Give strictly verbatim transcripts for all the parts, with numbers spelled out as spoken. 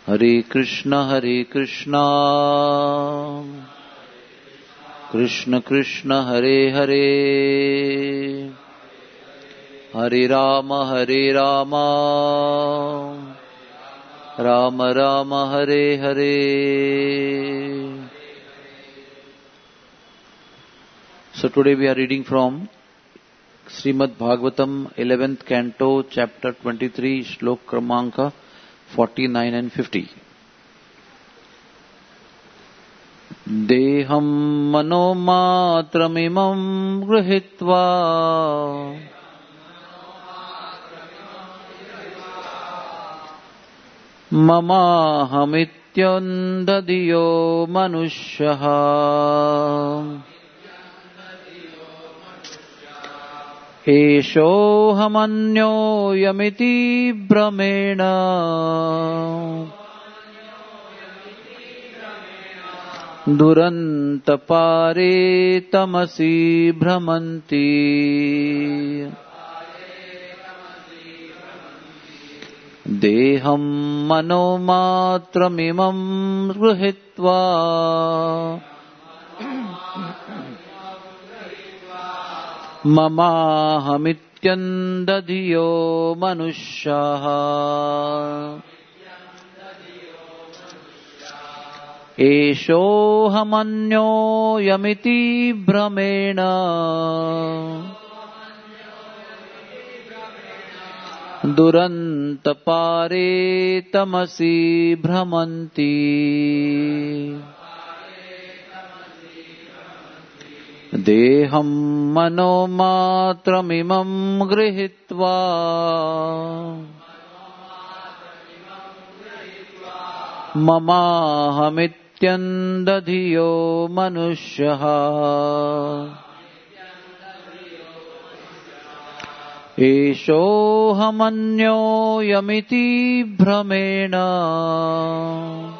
Hare Krishna, Hare Krishna, Krishna Krishna, Hare Hare, Hare Rama, Hare Rama, Rama Rama, Hare Hare. So today we are reading from Srimad Bhagavatam, eleventh Canto, Chapter twenty-three, Shlok Kramanka forty-nine and fifty. Deham manomatramimam grihitva mamahamityandadiyo manushyaha eshohamanyo yamiti brahmena durantapare tamasi brahmanti deham manomatramimam grihitva mamahamityandadiyo manushyaha eshohamanyo yamiti brahmena durantapare tamasi brahmanti deham manomatramimam grihitva mamahamityandadiyo manushyaha eshohamanyo yamiti brahmena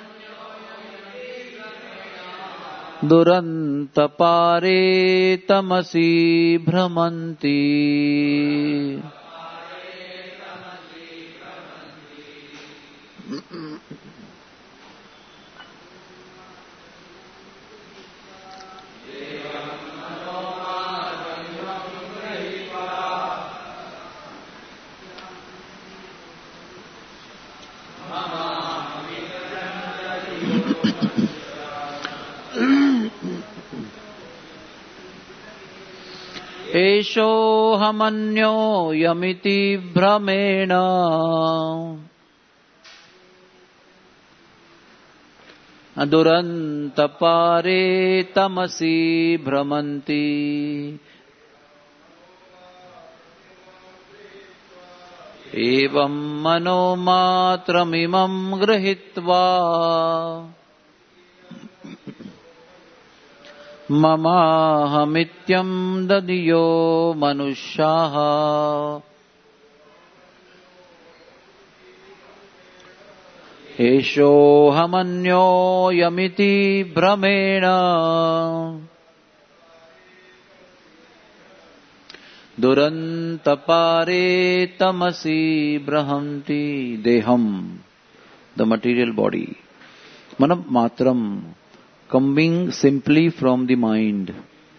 durantapare tamasi brahmanti. Eshohamanyo yamiti brahmena durantapare tamasi brahmanti evam manomatramimam grihitva mamahamityam dadiyo manushyaha eshohamanyo yamiti brahmena durantapare tamasi brahmanti. Deham, the material body. Manam matram, coming simply from the mind.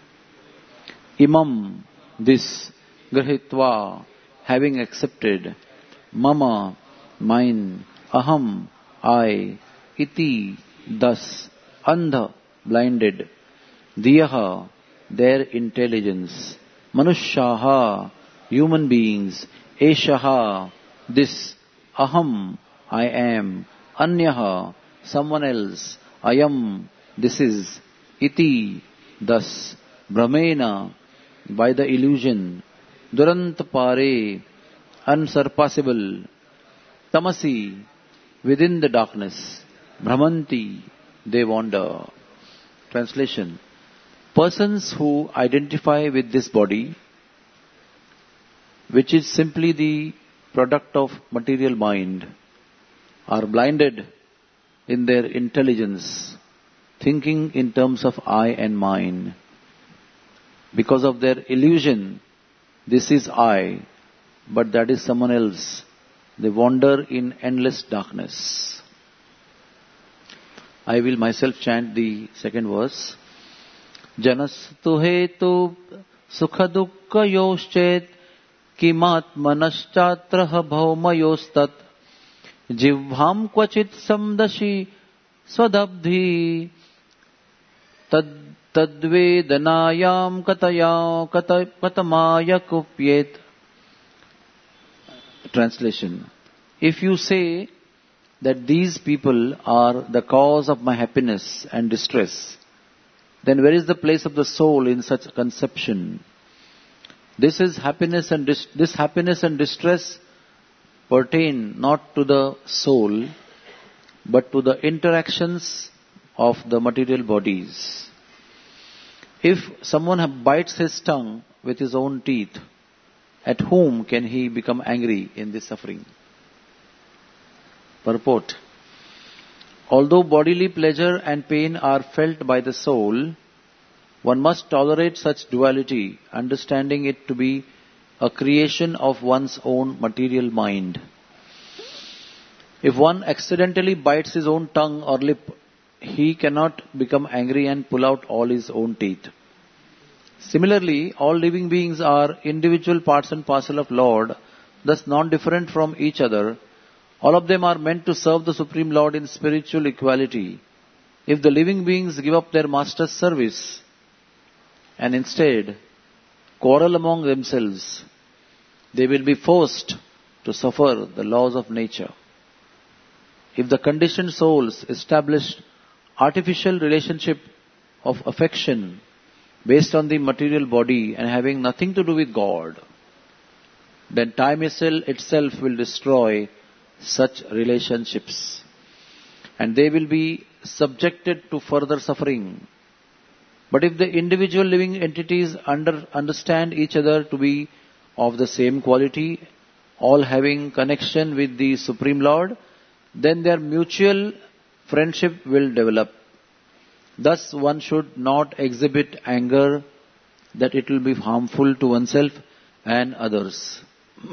Imam, this. Grihitva, having accepted. Mama, mine. Aham, I. Iti, thus. Andha, blinded. Diyaha, their intelligence. Manushyaha, human beings. Eshaha, this. Aham, I am. Anyaha, someone else. Ayam, this is. Iti, thus. Brahmena, by the illusion. Durantapare, unsurpassable. Tamasi, within the darkness. Brahmanti, they wander. Translation. Persons who identify with this body, which is simply the product of material mind, are blinded in their intelligence, thinking in terms of I and mine. Because of their illusion, this is I, but that is someone else. They wander in endless darkness. I will myself chant the second verse. Janastu hetu sukha dukkha yoschet kimatmanaschatra bhaumayostat jivham kvachit samdashi swadabdhi tad tadvedanayam kataya katamaya kupyet. Translation. If you say that these people are the cause of my happiness and distress, then where is the place of the soul in such a conception? This is happiness and dis- this happiness and distress pertain not to the soul, but to the interactions of the material bodies. If someone bites his tongue with his own teeth, at whom can he become angry in this suffering? Purport. Although bodily pleasure and pain are felt by the soul, one must tolerate such duality, understanding it to be a creation of one's own material mind. If one accidentally bites his own tongue or lip, he cannot become angry and pull out all his own teeth. Similarly, all living beings are individual parts and parcel of Lord, thus non-different from each other. All of them are meant to serve the Supreme Lord in spiritual equality. If the living beings give up their master's service and instead quarrel among themselves, they will be forced to suffer the laws of nature. If the conditioned souls establish artificial relationship of affection based on the material body and having nothing to do with God, then time itself will destroy such relationships, and they will be subjected to further suffering. But if the individual living entities under, understand each other to be of the same quality, all having connection with the Supreme Lord, then their mutual friendship will develop. Thus one should not exhibit anger that it will be harmful to oneself and others.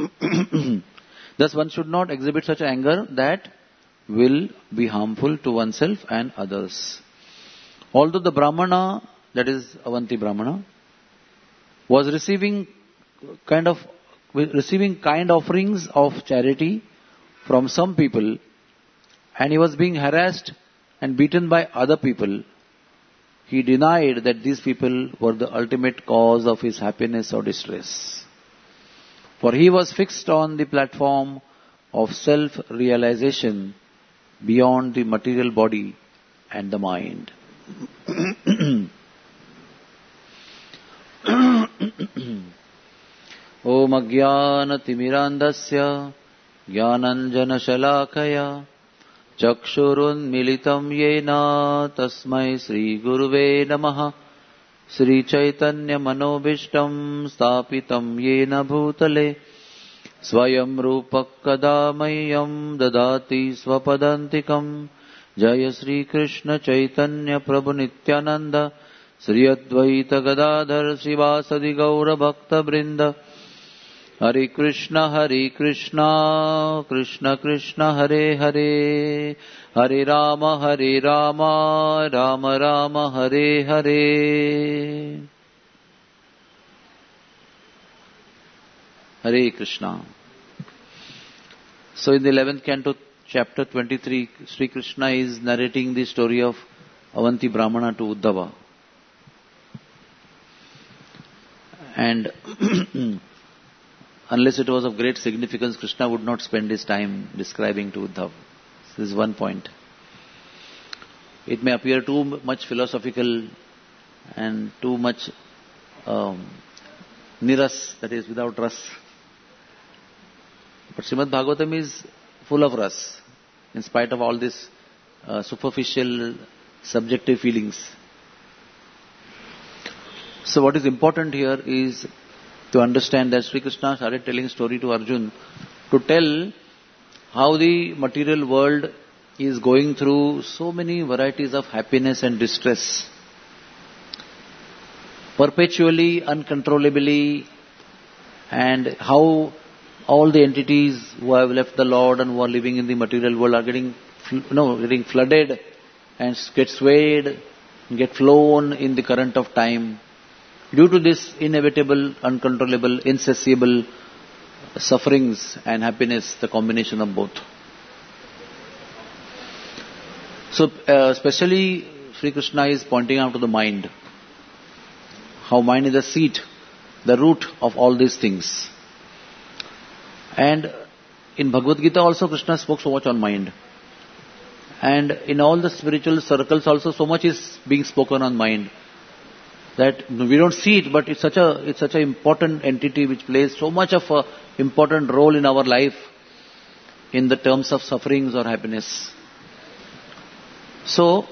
Thus one should not exhibit such anger that will be harmful to oneself and others. Although the Brahmana, that is Avanti Brahmana, was receiving kind of receiving kind offerings of charity from some people, and he was being harassed and beaten by other people, he denied that these people were the ultimate cause of his happiness or distress. For he was fixed on the platform of self-realization beyond the material body and the mind. Om Ajnana Timirandasya Jnananjana Shalakaya Chakshurun Militam Yena Tasmai Sri Guruve Namaha Sri Chaitanya Manobishtam Stapitam Yena Bhutale Swayam Rupak Kadamayam Dadati Swapadantikam Jaya Sri Krishna Chaitanya Prabhu Nityananda Sri Advaita Gadadhar Srivasadi Gaura Bhakta Brinda Hare Krishna, Hare Krishna, Krishna Krishna, Hare Hare, Hare Rama, Hare Rama, Rama Rama, Hare Hare. Hare Krishna. So in the eleventh canto, chapter twenty-three, Sri Krishna is narrating the story of Avanti Brahmana to Uddhava. And unless it was of great significance, Krishna would not spend his time describing to Uddhava. This is one point. It may appear too much philosophical and too much um, niras, that is without ras. But Srimad Bhagavatam is full of ras, in spite of all this uh, superficial, subjective feelings. So what is important here is to understand that Sri Krishna started telling a story to Arjun to tell how the material world is going through so many varieties of happiness and distress. Perpetually, uncontrollably, and how all the entities who have left the Lord and who are living in the material world are getting, you know, getting flooded and get swayed, get flown in the current of time. Due to this inevitable, uncontrollable, insatiable sufferings and happiness, the combination of both. So, uh, especially Sri Krishna is pointing out to the mind, how mind is the seat, the root of all these things. And in Bhagavad Gita also Krishna spoke so much on mind. And in all the spiritual circles also so much is being spoken on mind, that we don't see it, but it's such a it's such an important entity which plays so much of a important role in our life in the terms of sufferings or happiness. So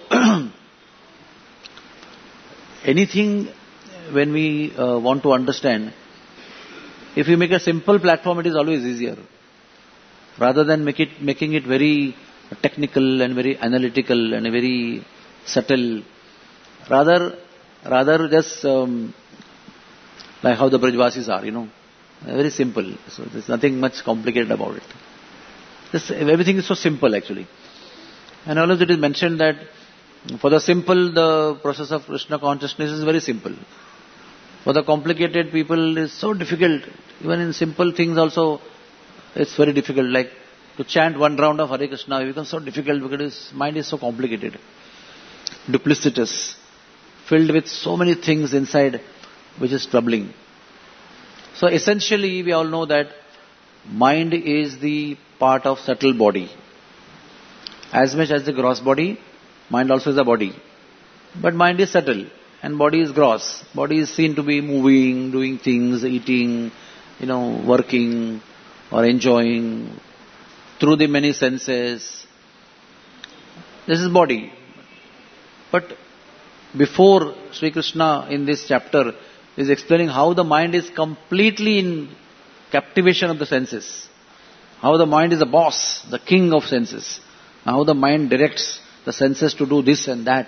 anything when we uh, want to understand, if you make a simple platform, it is always easier, rather than make it making it very technical and very analytical and very subtle. Rather, rather just um, like how the Brajvasis are, you know, very simple. So there's nothing much complicated about it. Just, everything is so simple actually. And always it is mentioned that for the simple, the process of Krishna consciousness is very simple. For the complicated people, it's so difficult. Even in simple things also, it's very difficult. Like to chant one round of Hare Krishna, it becomes so difficult because his mind is so complicated, duplicitous, filled with so many things inside, which is troubling. So essentially, we all know that mind is the part of subtle body. As much as the gross body, mind also is a body. But mind is subtle and body is gross. Body is seen to be moving, doing things, eating, you know, working or enjoying through the many senses. This is body. But before Sri Krishna in this chapter is explaining how the mind is completely in captivation of the senses. How the mind is the boss, the king of senses. How the mind directs the senses to do this and that.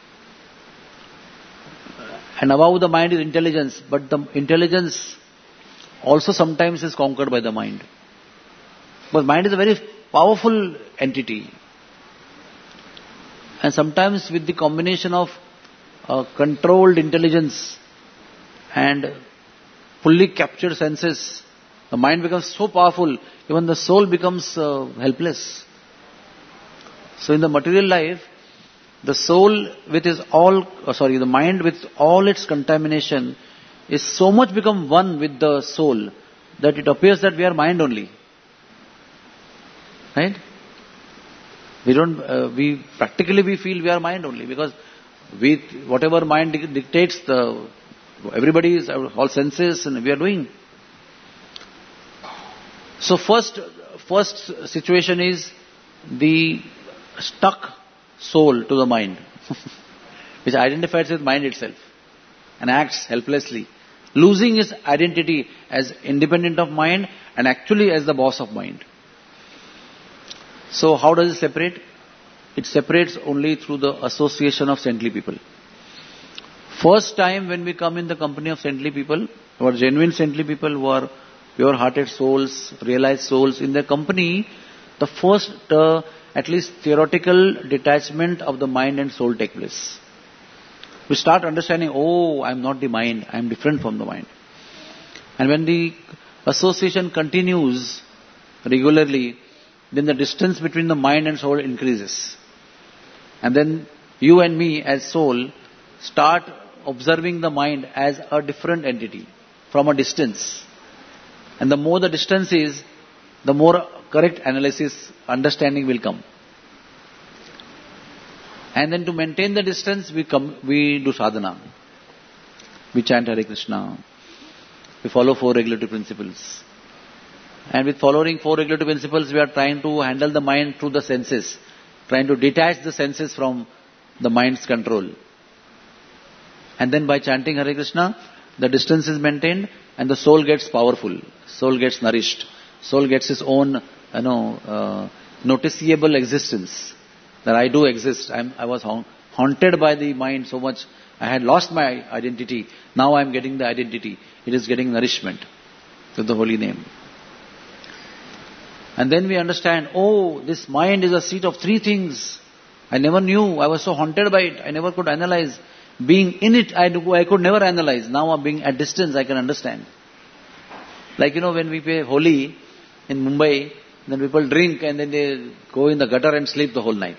And above the mind is intelligence, but the intelligence also sometimes is conquered by the mind. But mind is a very powerful entity. And sometimes with the combination of uh, controlled intelligence and fully captured senses, the mind becomes so powerful, even the soul becomes uh, helpless. So in the material life, the soul with its all, oh sorry, the mind with all its contamination is so much become one with the soul that it appears that we are mind only. Right? We don't, uh, we practically we feel we are mind only because we, whatever mind dictates, the everybody is, all senses and we are doing. So first, first situation is the stuck soul to the mind, which identifies with mind itself and acts helplessly, losing its identity as independent of mind and actually as the boss of mind. So how does it separate? It separates only through the association of saintly people. First time when we come in the company of saintly people, who are genuine saintly people, who are pure-hearted souls, realized souls, in their company, the first, uh, at least theoretical detachment of the mind and soul take place. We start understanding, oh, I am not the mind, I am different from the mind. And when the association continues regularly, then the distance between the mind and soul increases. And then you and me as soul start observing the mind as a different entity from a distance. And the more the distance is, the more correct analysis, understanding will come. And then to maintain the distance, we come, we do sadhana. We chant Hare Krishna. We follow four regulatory principles. And with following four regulatory principles, we are trying to handle the mind through the senses, trying to detach the senses from the mind's control. And then by chanting Hare Krishna, the distance is maintained and the soul gets powerful, soul gets nourished, soul gets its own, you know, uh, noticeable existence. That I do exist. I'm, I was ha- haunted by the mind so much. I had lost my identity. Now I'm getting the identity. It is getting nourishment to the holy name. And then we understand, oh, this mind is a seat of three things. I never knew. I was so haunted by it. I never could analyze. Being in it, I, I could never analyze. Now being at distance, I can understand. Like, you know, when we play Holi in Mumbai, then people drink and then they go in the gutter and sleep the whole night.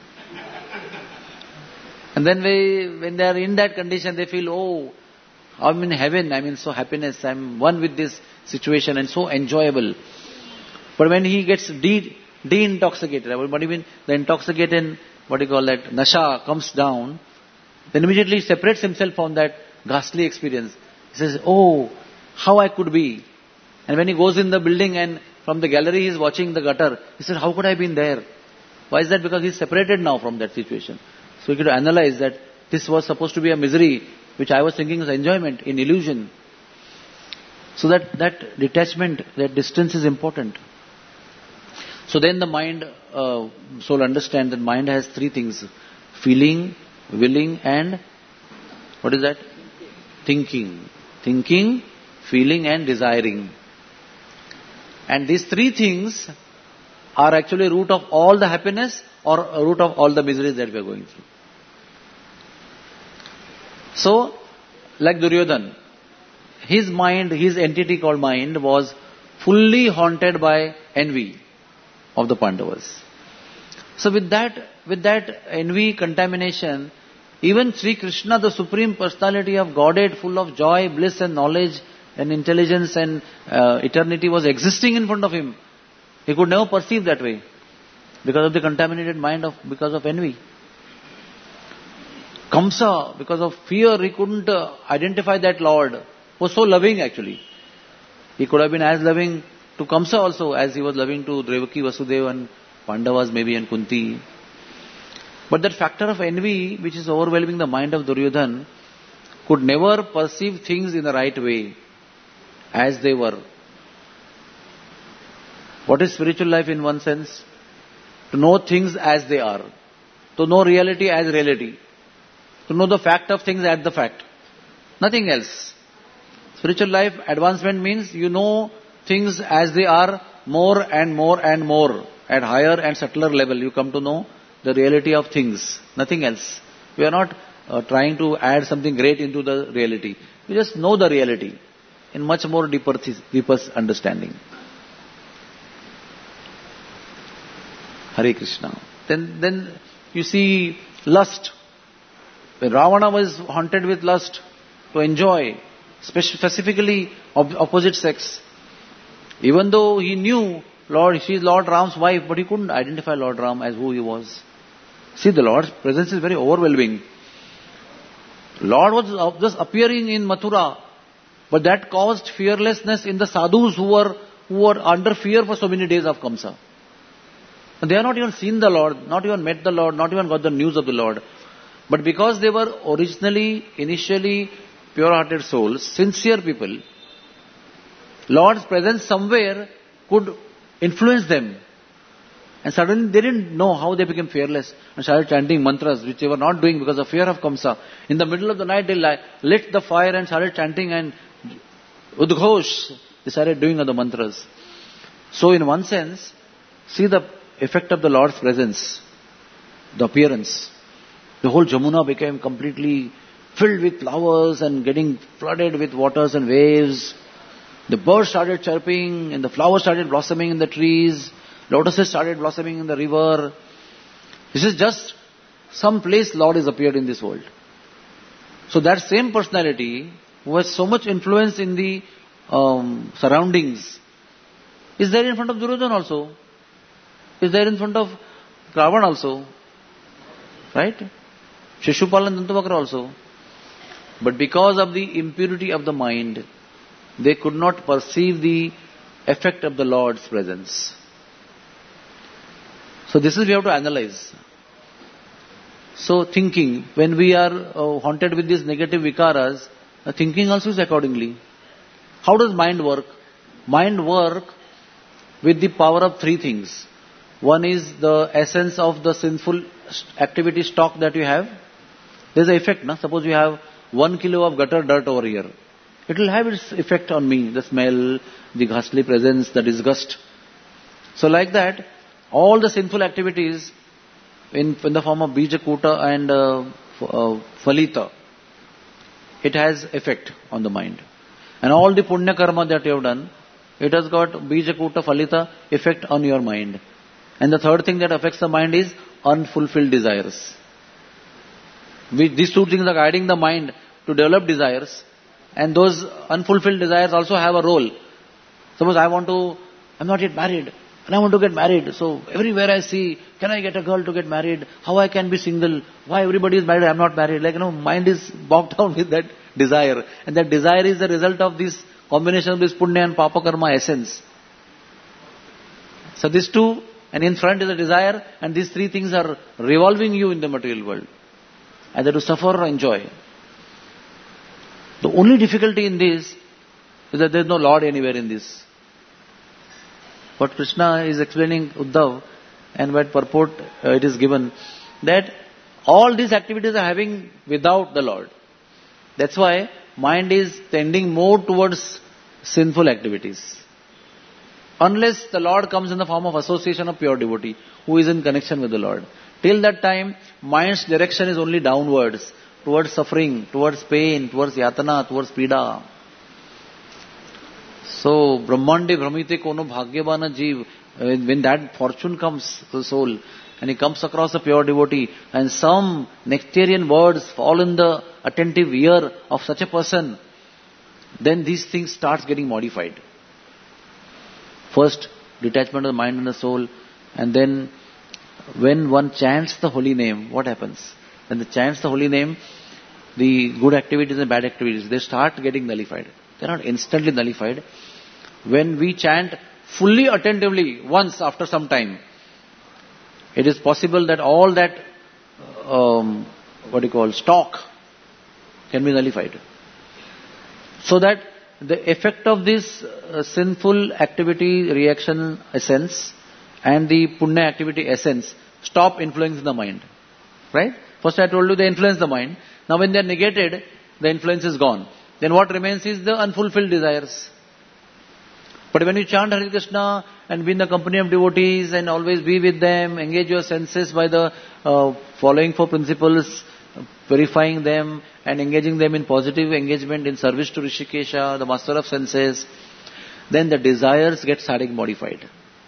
And then we, when they are in that condition, they feel, oh, I'm in heaven, I'm in so happiness, I'm one with this situation and so enjoyable. But when he gets de, de-intoxicated, what do you mean? The intoxicated, what do you call that, nasha comes down, then immediately he separates himself from that ghastly experience. He says, oh, how I could be. And when he goes in the building and from the gallery he is watching the gutter, he says, how could I have been there? Why is that? Because he is separated now from that situation. So he could analyze that this was supposed to be a misery, which I was thinking was enjoyment, in illusion. So that, that detachment, that distance is important. So then the mind, uh, soul understands that mind has three things. Feeling, willing and, what is that? Thinking. Thinking, feeling and desiring. And these three things are actually root of all the happiness or a root of all the miseries that we are going through. So, like Duryodhan, his mind, his entity called mind was fully haunted by envy of the Pandavas. So with that, with that envy contamination, even Sri Krishna, the Supreme Personality of Godhead, full of joy, bliss and knowledge and intelligence and uh, eternity, was existing in front of him. He could never perceive that way because of the contaminated mind of, because of envy. Kamsa, because of fear, he couldn't uh, identify that Lord. Was so loving actually. He could have been as loving to Kamsa also as he was loving to Devaki, Vasudeva and Pandavas maybe and Kunti. But that factor of envy, which is overwhelming the mind of Duryodhan, could never perceive things in the right way, as they were. What is spiritual life in one sense? To know things as they are. To know reality as reality. To know the fact of things as the fact. Nothing else. Spiritual life advancement means you know things as they are more and more and more. At higher and subtler level you come to know the reality of things. Nothing else. We are not uh, trying to add something great into the reality. We just know the reality in much more deeper, deeper understanding. Hare Krishna. Then, then you see lust. When Ravana was haunted with lust to enjoy, specifically opposite sex, even though he knew Lord, she is Lord Ram's wife, but he couldn't identify Lord Ram as who he was. See, the Lord's presence is very overwhelming. Lord was just appearing in Mathura, but that caused fearlessness in the sadhus who were who were under fear for so many days of Kamsa. They have not even seen the Lord, not even met the Lord, not even got the news of the Lord. But because they were originally, initially pure-hearted souls, sincere people, Lord's presence somewhere could influence them. And suddenly they didn't know how they became fearless and started chanting mantras which they were not doing because of fear of Kamsa. In the middle of the night they lit the fire and started chanting and Udghosh, they started doing other mantras. So in one sense, see the effect of the Lord's presence, the appearance. The whole Jamuna became completely filled with flowers and getting flooded with waters and waves. The birds started chirping and the flowers started blossoming in the trees. Lotuses started blossoming in the river. This is just some place Lord has appeared in this world. So that same personality who has so much influence in the um, surroundings is there in front of Duryodhana also. Is there in front of Ravana also. Right? Shishupal and Dantavakra also. But because of the impurity of the mind, they could not perceive the effect of the Lord's presence. So this is we have to analyze. So thinking, when we are uh, haunted with these negative vikaras, uh, thinking also is accordingly. How does mind work? Mind work with the power of three things. One is the essence of the sinful activity stock that you have. There is an effect. Na? Suppose you have one kilo of gutter dirt over here. It will have its effect on me. The smell, the ghastly presence, the disgust. So like that, all the sinful activities in, in the form of Bijakuta and uh, uh, Phalita, it has effect on the mind. And all the punya karma that you have done, it has got Bijakuta, Phalita effect on your mind. And the third thing that affects the mind is unfulfilled desires. We, these two things are guiding the mind to develop desires, and those unfulfilled desires also have a role. Suppose I want to, I'm not yet married, and I want to get married. So everywhere I see, can I get a girl to get married? How I can be single? Why everybody is married, I'm not married? Like, you know, mind is bogged down with that desire. And that desire is the result of this combination of this punya and papa karma essence. So these two, and in front is the desire, and these three things are revolving you in the material world. Either to suffer or enjoy. The only difficulty in this is that there is no Lord anywhere in this. What Krishna is explaining Uddhav, and what purport uh, it is given, that all these activities are having without the Lord. That's why mind is tending more towards sinful activities. Unless the Lord comes in the form of association of pure devotee, who is in connection with the Lord. Till that time, mind's direction is only downwards, towards suffering, towards pain, towards yatana, towards pida. So, Brahmande Brahmite Kono Bhagyavana Jeev, when that fortune comes to the soul, and he comes across a pure devotee, and some nectarian words fall in the attentive ear of such a person, then these things starts getting modified. First, detachment of the mind and the soul, and then when one chants the holy name, what happens? When the chants the holy name, the good activities and bad activities, they start getting nullified. They are not instantly nullified. When we chant fully attentively once after some time, it is possible that all that, um, what do you call, stock can be nullified. So that the effect of this uh, sinful activity reaction essence and the punya activity essence stop influencing the mind. Right? First I told you they influence the mind. Now when they are negated, the influence is gone. Then what remains is the unfulfilled desires. But when you chant Hare Krishna and be in the company of devotees and always be with them, engage your senses by the uh, following four principles, purifying them and engaging them in positive engagement in service to Rishikesha, the master of senses, then the desires get starting modified.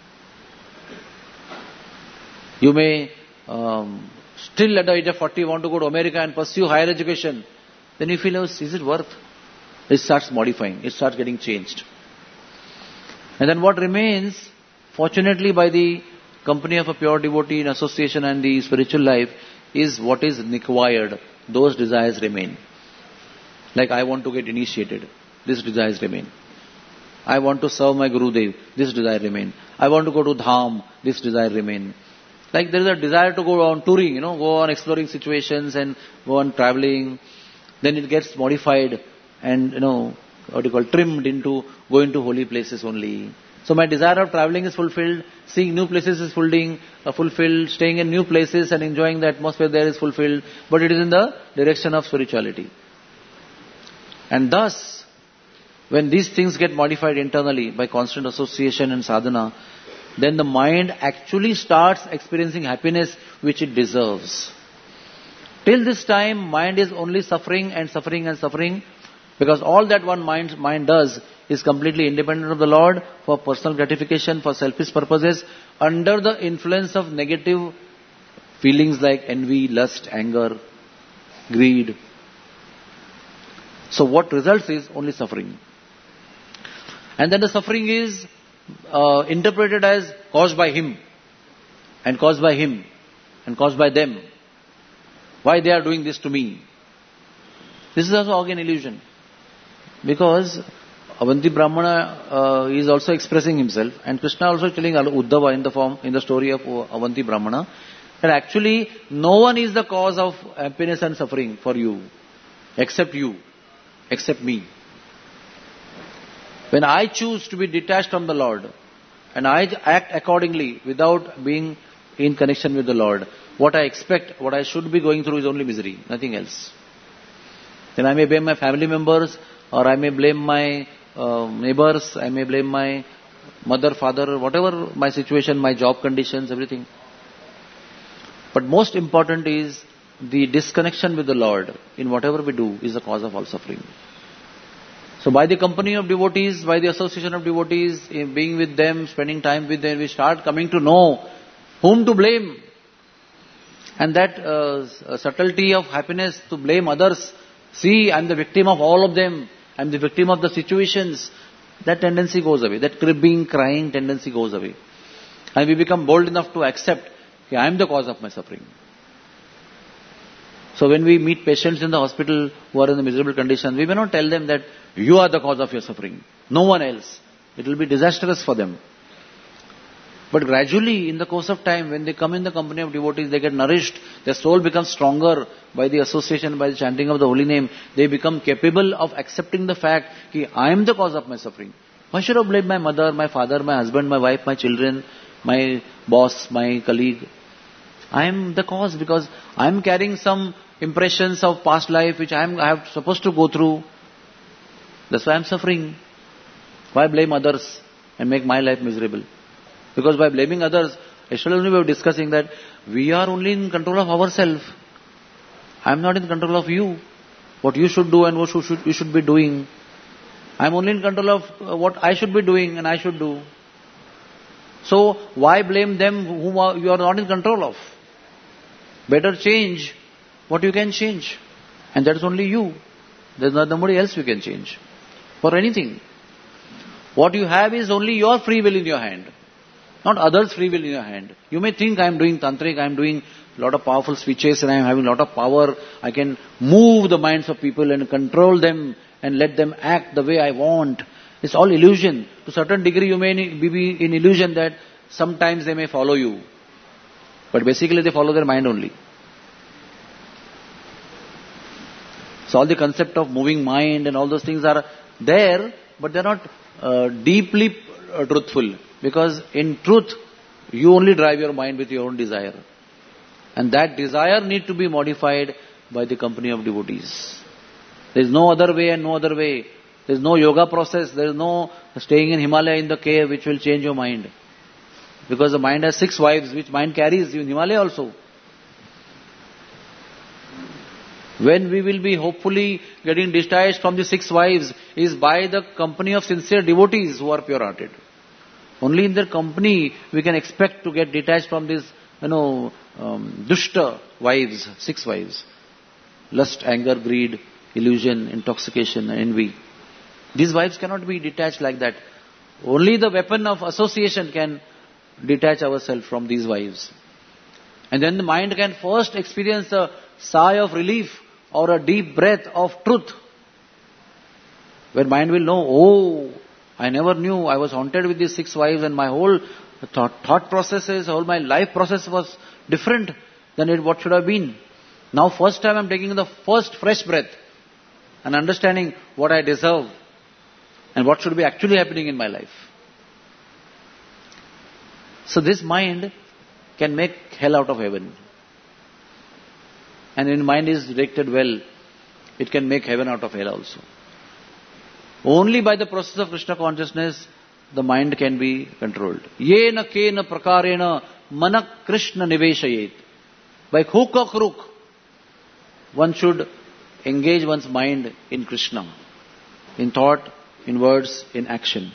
You may um, still at the age of forty want to go to America and pursue higher education. Then you feel, oh, is it worth? It starts modifying. It starts getting changed. And then what remains, fortunately by the company of a pure devotee in association and the spiritual life, is what is required. Those desires remain. Like I want to get initiated. These desires remain. I want to serve my Gurudev. This desire remain. I want to go to Dham. This desire remain. Like there is a desire to go on touring, you know, go on exploring situations and go on traveling. Then it gets modified and, you know, what do you call, trimmed into going to holy places only. So my desire of traveling is fulfilled, seeing new places is fulfilling, uh, fulfilled, staying in new places and enjoying the atmosphere there is fulfilled, but it is in the direction of spirituality. And thus, when these things get modified internally by constant association and sadhana, then the mind actually starts experiencing happiness which it deserves. Till this time, mind is only suffering and suffering and suffering, because all that one mind, mind does is completely independent of the Lord for personal gratification, for selfish purposes, under the influence of negative feelings like envy, lust, anger, greed. So what results is only suffering. And then the suffering is uh, interpreted as caused by him, and caused by him, and caused by them. Why they are doing this to me? This is also again illusion. Because Avanti Brahmana uh, is also expressing himself, and Krishna also telling Uddhava in the form, in the story of Avanti Brahmana, that actually no one is the cause of happiness and suffering for you, except you, except me. When I choose to be detached from the Lord, and I act accordingly without being in connection with the Lord, what I expect, what I should be going through is only misery, nothing else. Then I may blame my family members, or I may blame my uh, neighbors, I may blame my mother, father, whatever my situation, my job conditions, everything. But most important is the disconnection with the Lord in whatever we do is the cause of all suffering. So by the company of devotees, by the association of devotees, in being with them, spending time with them, we start coming to know whom to blame. And that uh, subtlety of happiness to blame others. See, I am the victim of all of them. I am the victim of the situations. That tendency goes away. That cribbing, crying tendency goes away. And we become bold enough to accept that I am the cause of my suffering. So when we meet patients in the hospital who are in a miserable condition, we may not tell them that you are the cause of your suffering. No one else. It will be disastrous for them. But gradually, in the course of time, when they come in the company of devotees, they get nourished. Their soul becomes stronger by the association, by the chanting of the holy name. They become capable of accepting the fact that I am the cause of my suffering. Why should I blame my mother, my father, my husband, my wife, my children, my boss, my colleague? I am the cause because I am carrying some impressions of past life which I am I have supposed to go through. That's why I am suffering. Why blame others and make my life miserable? Because by blaming others, yesterday we were discussing that we are only in control of ourselves. I am not in control of you. What you should do and what you should, you should be doing. I am only in control of what I should be doing and I should do. So why blame them whom are, you are not in control of? Better change what you can change. And that is only you. There is nobody else you can change. For anything. What you have is only your free will in your hand. Not others' free will in your hand. You may think I am doing tantric, I am doing a lot of powerful speeches and I am having a lot of power. I can move the minds of people and control them and let them act the way I want. It's all illusion. To a certain degree you may be in illusion that sometimes they may follow you. But basically they follow their mind only. So all the concept of moving mind and all those things are there, but they are not uh, deeply uh, truthful. Because in truth, you only drive your mind with your own desire. And that desire need to be modified by the company of devotees. There is no other way and no other way. There is no yoga process. There is no staying in Himalaya in the cave which will change your mind. Because the mind has six wives which mind carries you in Himalaya also. When we will be hopefully getting discharged from the six wives is by the company of sincere devotees who are pure-hearted. Only in their company we can expect to get detached from these, you know, um, dushta wives, six wives. Lust, anger, greed, illusion, intoxication, envy. These wives cannot be detached like that. Only the weapon of association can detach ourselves from these wives. And then the mind can first experience a sigh of relief or a deep breath of truth. Where mind will know, oh, I never knew I was haunted with these six wives and my whole thought, thought processes, all my life process was different than it what should have been. Now first time I am taking the first fresh breath and understanding what I deserve and what should be actually happening in my life. So this mind can make hell out of heaven. And when mind is directed well, it can make heaven out of hell also. Only by the process of Krishna consciousness, the mind can be controlled. Yena kena prakarena manak Krishna niveshayet. By hook or crook, one should engage one's mind in Krishna. In thought, in words, in action.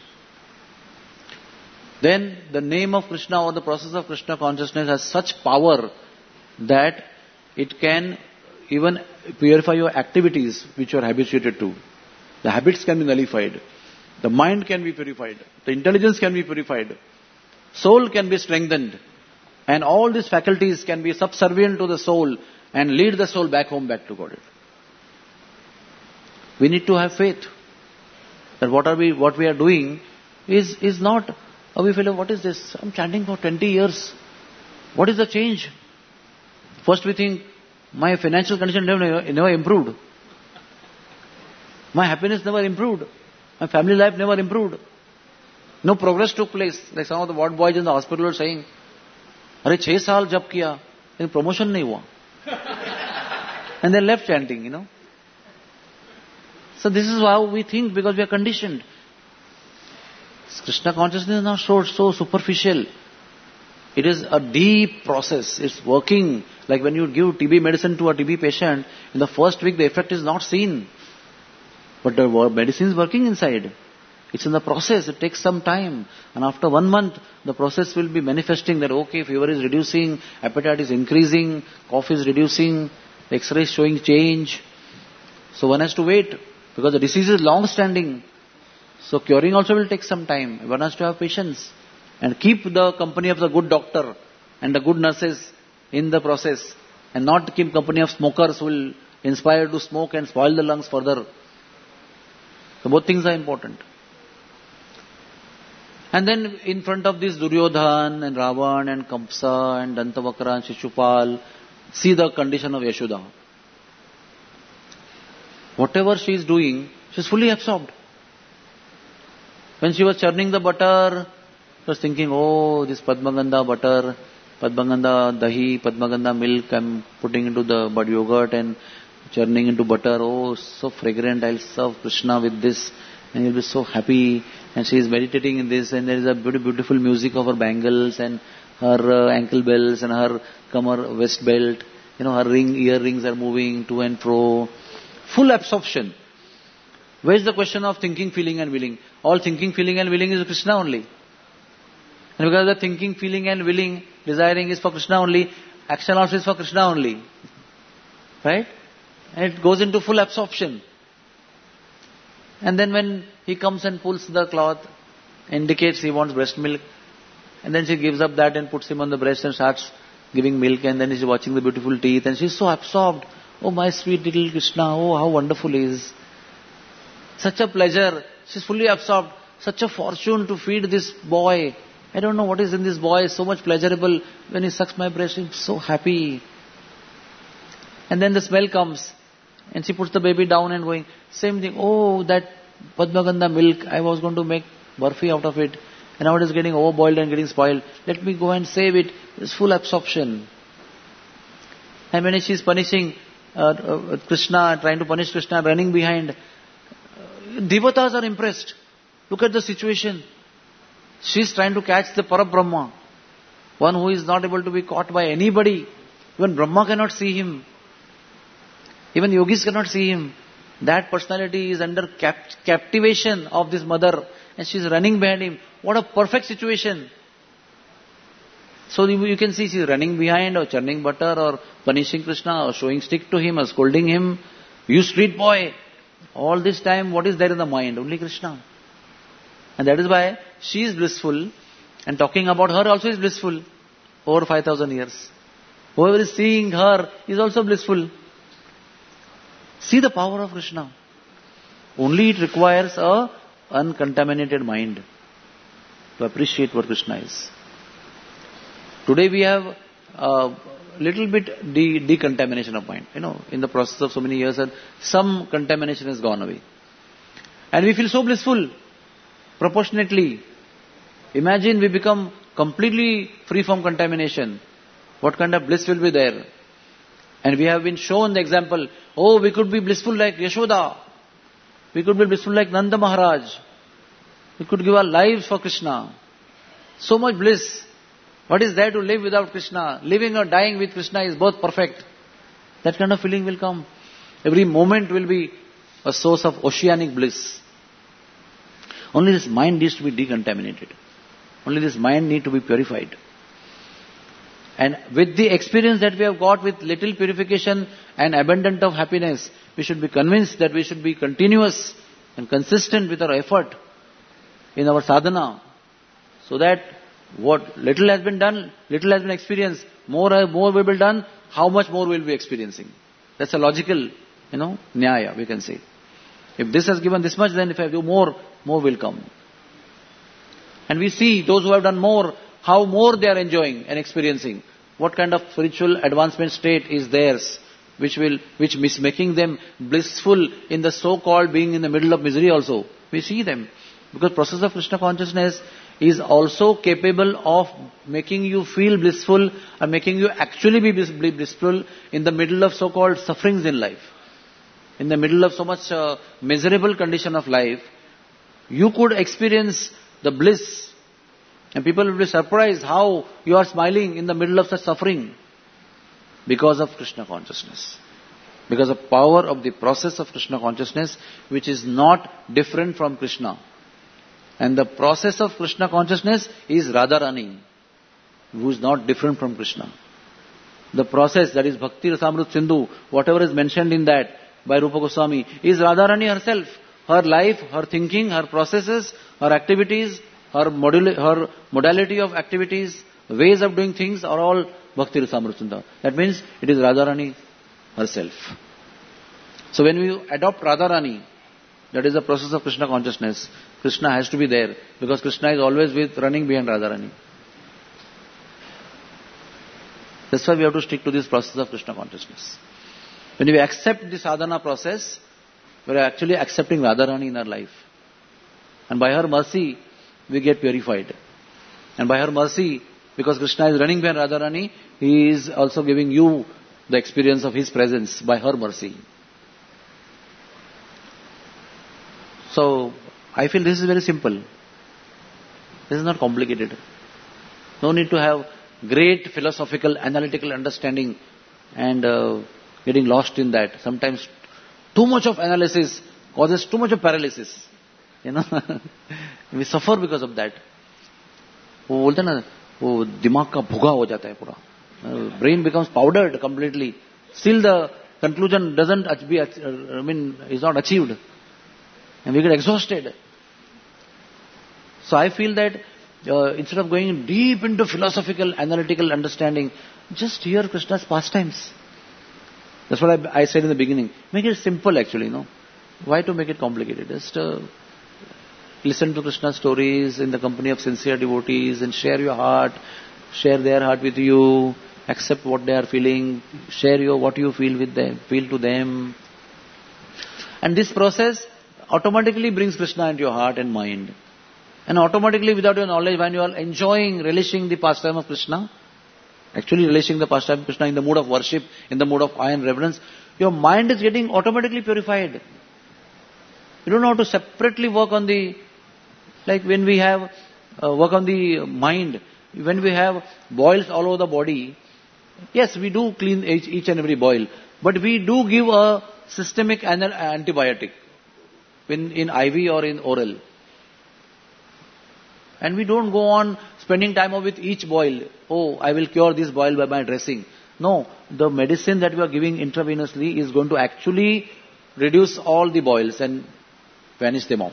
Then the name of Krishna or the process of Krishna consciousness has such power that it can even purify your activities which you are habituated to. The habits can be nullified. The mind can be purified. The intelligence can be purified. Soul can be strengthened. And all these faculties can be subservient to the soul and lead the soul back home, back to God. We need to have faith that what are we, what we are doing is, is not, oh, we feel, what is this? I'm chanting for twenty years. What is the change? First we think, my financial condition never, never improved. My happiness never improved. My family life never improved. No progress took place. Like some of the ward boys in the hospital are saying, Arey, छह साल जब किया, लेकिन promotion नहीं हुआ. And they left chanting, you know. So this is how we think because we are conditioned. Krishna consciousness is not so, so superficial. It is a deep process. It's working. Like when you give T B medicine to a T B patient, in the first week the effect is not seen. But the medicine is working inside. It's in the process. It takes some time. And after one month, the process will be manifesting that, okay, fever is reducing, appetite is increasing, cough is reducing, the X-ray is showing change. So one has to wait, because the disease is long-standing. So curing also will take some time. One has to have patience. And keep the company of the good doctor and the good nurses in the process. And not keep company of smokers who will inspire to smoke and spoil the lungs further. So both things are important. And then in front of this Duryodhan and Ravan and Kamsa and Dantavakra and Shishupal, see the condition of Yashoda. Whatever she is doing, she is fully absorbed. When she was churning the butter, she was thinking, oh, this Padmagandha butter, Padmagandha dahi, Padmagandha milk, I'm putting into the but yogurt and churning into butter. Oh, so fragrant, I'll serve Krishna with this. And he'll be so happy. And she is meditating in this, and there is a beautiful, beautiful music of her bangles and her uh, ankle bells and her kamar waist belt. You know, her ring, earrings are moving to and fro. Full absorption. Where is the question of thinking, feeling and willing? All thinking, feeling and willing is Krishna only. And because the thinking, feeling and willing, desiring is for Krishna only, action also is for Krishna only. Right? And it goes into full absorption. And then when he comes and pulls the cloth, indicates he wants breast milk, and then she gives up that and puts him on the breast and starts giving milk, and then he's watching the beautiful teeth, and she's so absorbed. Oh, my sweet little Krishna, oh, how wonderful he is. Such a pleasure. She's fully absorbed. Such a fortune to feed this boy. I don't know what is in this boy, so much pleasurable. When he sucks my breast, I'm so happy. And then the smell comes. And she puts the baby down and going, same thing, oh, that Padmagandha milk, I was going to make barfi out of it. And now it is getting overboiled and getting spoiled. Let me go and save it. It's full absorption. And when she is punishing uh, uh, Krishna, trying to punish Krishna, running behind, uh, Devatas are impressed. Look at the situation. She is trying to catch the Parabrahma. One who is not able to be caught by anybody. Even Brahma cannot see him. Even yogis cannot see him. That personality is under cap- captivation of this mother, and she is running behind him. What a perfect situation. So you, you can see she is running behind, or churning butter, or punishing Krishna, or showing stick to him, or scolding him. You street boy. All this time, what is there in the mind? Only Krishna. And that is why she is blissful, and talking about her also is blissful. Over five thousand years. Whoever is seeing her is also blissful. See the power of Krishna. Only it requires a uncontaminated mind to appreciate what Krishna is. Today we have a little bit de- decontamination of mind. You know, in the process of so many years, some contamination has gone away. And we feel so blissful, proportionately. Imagine we become completely free from contamination. What kind of bliss will be there? And we have been shown the example, oh, we could be blissful like Yashoda. We could be blissful like Nanda Maharaj. We could give our lives for Krishna. So much bliss. What is there to live without Krishna? Living or dying with Krishna is both perfect. That kind of feeling will come. Every moment will be a source of oceanic bliss. Only this mind needs to be decontaminated. Only this mind needs to be purified. And with the experience that we have got with little purification and abundance of happiness, we should be convinced that we should be continuous and consistent with our effort in our sadhana, so that what little has been done, little has been experienced, more more will be done, how much more will we be experiencing? That's a logical, you know, nyaya, we can say. If this has given this much, then if I do more, more will come. And we see those who have done more, how more they are enjoying and experiencing. What kind of spiritual advancement state is theirs, which will, which is making them blissful in the so-called being in the middle of misery also. We see them. Because process of Krishna consciousness is also capable of making you feel blissful and making you actually be blissful in the middle of so-called sufferings in life. In the middle of so much uh, miserable condition of life, you could experience the bliss And people will be surprised how you are smiling in the middle of such suffering. Because of Krishna consciousness. Because of power of the process of Krishna consciousness, which is not different from Krishna. And the process of Krishna consciousness is Radharani, who is not different from Krishna. The process, that is Bhakti Rasamrut Sindhu, whatever is mentioned in that by Rupa Goswami, is Radharani herself. Her life, her thinking, her processes, her activities, her, moduli- her modality of activities, ways of doing things are all Bhakti Rasamrut Sindhu. That means it is Radharani herself. So when we adopt Radharani, that is the process of Krishna consciousness, Krishna has to be there, because Krishna is always with running behind Radharani. That's why we have to stick to this process of Krishna consciousness. When we accept the sadhana process, we are actually accepting Radharani in our life. And by her mercy, we get purified. And by her mercy, because Krishna is running behind Radharani, he is also giving you the experience of his presence by her mercy. So, I feel this is very simple. This is not complicated. No need to have great philosophical, analytical understanding and uh, getting lost in that. Sometimes too much of analysis causes too much of paralysis. You know, we suffer because of that. वो बोलते हैं ना, वो दिमाग का भुगा हो जाता है पूरा. Brain becomes powdered completely. Still the conclusion doesn't be, I mean, is not achieved. And we get exhausted. So I feel that uh, instead of going deep into philosophical, analytical understanding, just hear Krishna's pastimes. That's what I, I said in the beginning. Make it simple actually, you know. Why to make it complicated? Just uh, listen to Krishna's stories in the company of sincere devotees and share your heart, share their heart with you, accept what they are feeling, share your what you feel with them, feel to them. And this process automatically brings Krishna into your heart and mind. And automatically, without your knowledge, when you are enjoying, relishing the pastime of Krishna, actually relishing the pastime of Krishna in the mood of worship, in the mood of awe and reverence, your mind is getting automatically purified. You don't know how to separately work on the, like when we have, uh, work on the mind, when we have boils all over the body, yes, we do clean each, each and every boil, but we do give a systemic antibiotic in, in I V or in oral. And we don't go on spending time with each boil. Oh, I will cure this boil by my dressing. No, the medicine that we are giving intravenously is going to actually reduce all the boils and vanish them off.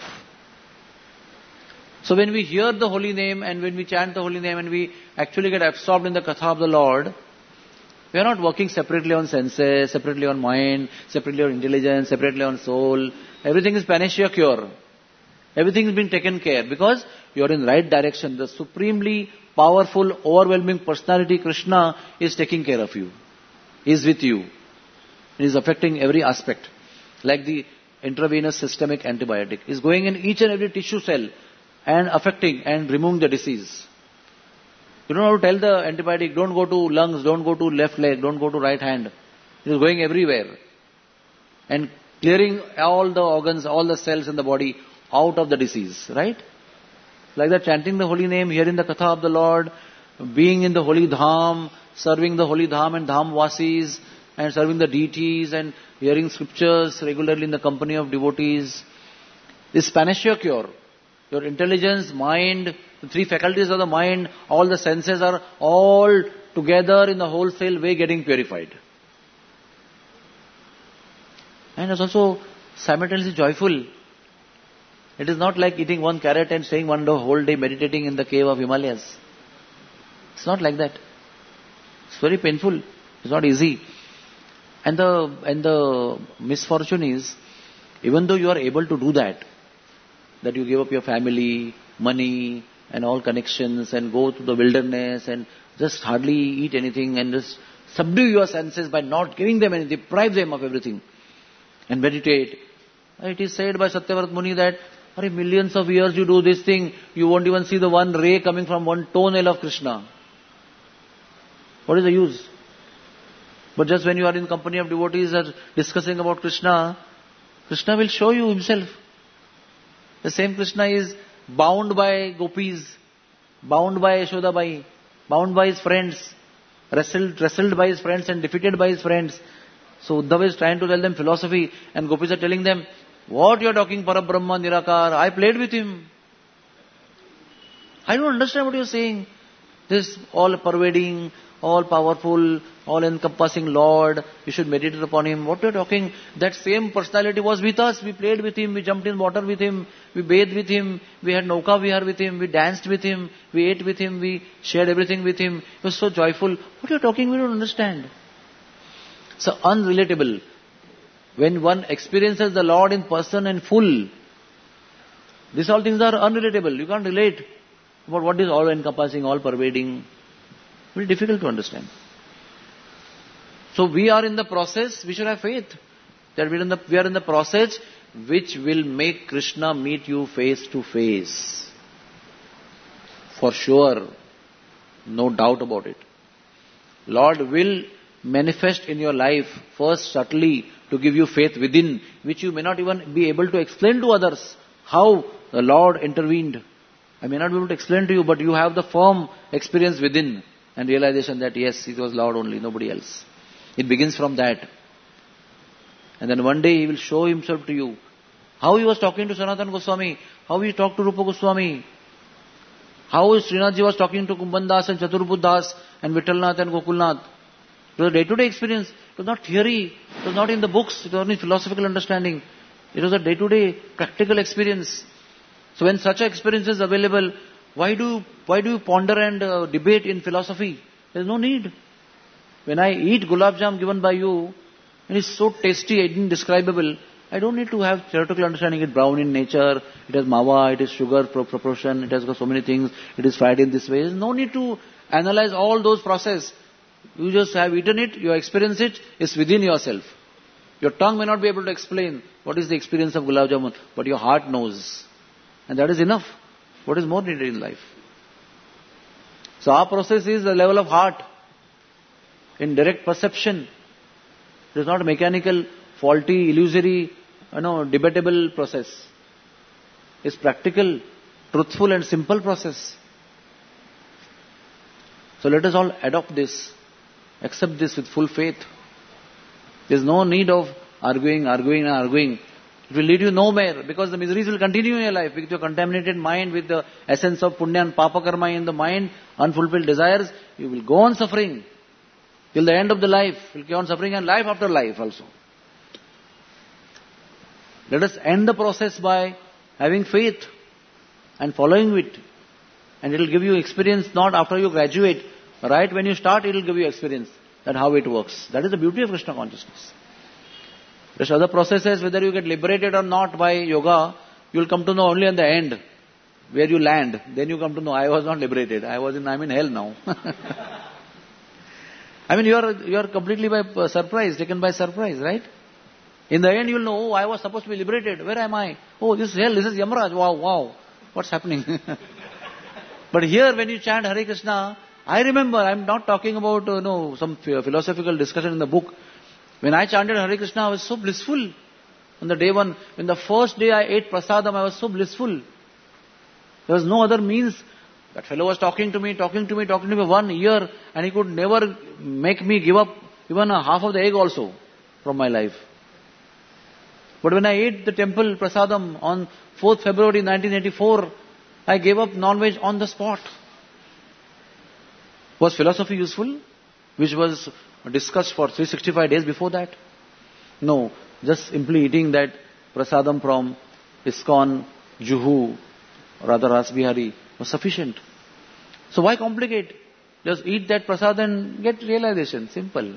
So when we hear the holy name and when we chant the holy name and we actually get absorbed in the katha of the Lord, we are not working separately on senses, separately on mind, separately on intelligence, separately on soul. Everything is panacea cure. Everything is being taken care because you are in the right direction. The supremely powerful, overwhelming personality Krishna is taking care of you, is with you. It is affecting every aspect. Like the intravenous systemic antibiotic is going in each and every tissue cell and affecting and removing the disease. You don't have to tell the antibiotic, don't go to lungs, don't go to left leg, don't go to right hand. It is going everywhere. And clearing all the organs, all the cells in the body out of the disease, right? Like that, chanting the holy name, hearing the katha of the Lord, being in the holy dham, serving the holy dham and dham vasis, and serving the deities and hearing scriptures regularly in the company of devotees. This panacea cure. Your intelligence, mind, the three faculties of the mind, all the senses are all together in the wholesale way getting purified. And it's also simultaneously joyful. It is not like eating one carrot and staying one whole day meditating in the cave of Himalayas. It's not like that. It's very painful. It's not easy. And the and the misfortune is, even though you are able to do that, that you give up your family, money, and all connections, and go to the wilderness and just hardly eat anything and just subdue your senses by not giving them anything, deprive them of everything, and meditate. It is said by Satyavrat Muni that for millions of years you do this thing, you won't even see the one ray coming from one toenail of Krishna. What is the use? But just when you are in company of devotees are discussing about Krishna, Krishna will show you himself. The same Krishna is bound by gopis. bound by Yashoda Bai, bound by his friends, wrestled, wrestled by his friends and defeated by his friends. So Uddhava is trying to tell them philosophy, and gopis are telling them, what you are talking, Parabrahma, Nirakar, I played with him. I don't understand what you are saying. This all-pervading, all-powerful, all-encompassing Lord, you should meditate upon Him. What you are talking? That same personality was with us. We played with Him, we jumped in water with Him, we bathed with Him, we had Nauka Vihar with Him, we danced with Him, we ate with Him, we shared everything with Him. He was so joyful. What you are talking, we don't understand. So unrelatable. When one experiences the Lord in person and full, these all things are unrelatable. You can't relate about what is all-encompassing, all-pervading. Very difficult to understand. So we are in the process, we should have faith that we are in the, we are in the process which will make Krishna meet you face to face. For sure. No doubt about it. Lord will manifest in your life first subtly to give you faith within, which you may not even be able to explain to others how the Lord intervened. I may not be able to explain to you, but you have the firm experience within and realization that yes, it was Lord only, nobody else. It begins from that. And then one day He will show Himself to you. How He was talking to Sanatana Goswami, how He talked to Rupa Goswami, how Srinathji was talking to Kumbhan Das and Chaturpud Das and Vittalnath and Gokulnath. It was a day-to-day experience. It was not theory. It was not in the books. It was only philosophical understanding. It was a day-to-day practical experience. So when such experience is available, why do why do you ponder and uh, debate in philosophy? There is no need. When I eat gulab jam given by you, and it's so tasty, indescribable, I don't need to have theoretical understanding. It's brown in nature, it has mawa, it is sugar pro- proportion, it has got so many things, it is fried in this way. There's no need to analyze all those processes. You just have eaten it, you experience it, it's within yourself. Your tongue may not be able to explain what is the experience of gulab jamun, but your heart knows. And that is enough. What is more needed in life? So our process is the level of heart, in direct perception. It is not a mechanical, faulty, illusory, you know, debatable process. It's practical, truthful and simple process. So let us all adopt this, accept this with full faith. There is no need of arguing, arguing and arguing. It will lead you nowhere because the miseries will continue in your life with your contaminated mind, with the essence of punya and papa karma in the mind, unfulfilled desires. You will go on suffering till the end of the life. You will go on suffering and life after life also. Let us end the process by having faith and following it. And it will give you experience not after you graduate. Right when you start, it will give you experience that how it works. That is the beauty of Krishna consciousness. There's other processes, whether you get liberated or not by yoga, you will come to know only at the end, where you land. Then you come to know, I was not liberated. I was in, I'm in hell now. I mean, you are, you are completely by surprise, taken by surprise, right? In the end, you will know, oh, I was supposed to be liberated. Where am I? Oh, this is hell, this is Yamaraj. Wow, wow. What's happening? But here, when you chant Hare Krishna, I remember, I'm not talking about, uh, no, some philosophical discussion in the book. When I chanted Hare Krishna, I was so blissful. On the day one, when the first day I ate prasadam, I was so blissful. There was no other means. That fellow was talking to me, talking to me, talking to me one year, and he could never make me give up even a half of the egg also from my life. But when I ate the temple prasadam on fourth February nineteen eighty-four, I gave up non-veg on the spot. Was philosophy useful? Which was discussed for three hundred sixty-five days before that? No, just simply eating that prasadam from ISKCON, Juhu, or rather Ras Bihari was sufficient. So why complicate? Just eat that prasad and get realization. Simple.